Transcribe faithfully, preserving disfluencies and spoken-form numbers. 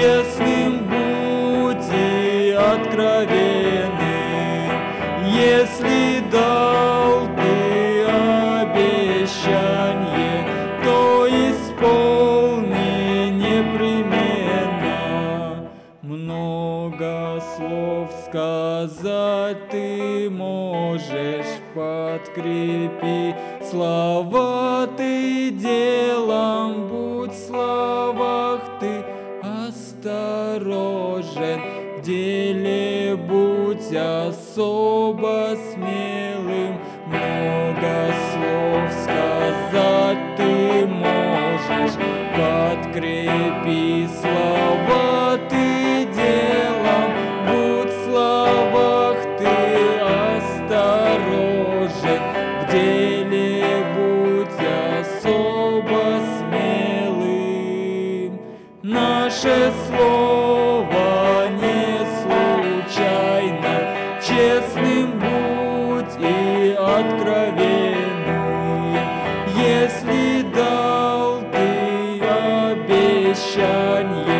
честным будь и откровенным. Если дал ты обещание, то исполни непременно. Много слов сказать ты можешь, подкрепи слова ты делом, будь в словах ты осторожен, в деле будь особо смелым. Много слов сказать ты можешь, подкрепи слова ты делом, будь в словах ты осторожен, в деле будь особо смелым. Наше слово не случайно, честным будь и откровенным. Если дал ты обещание,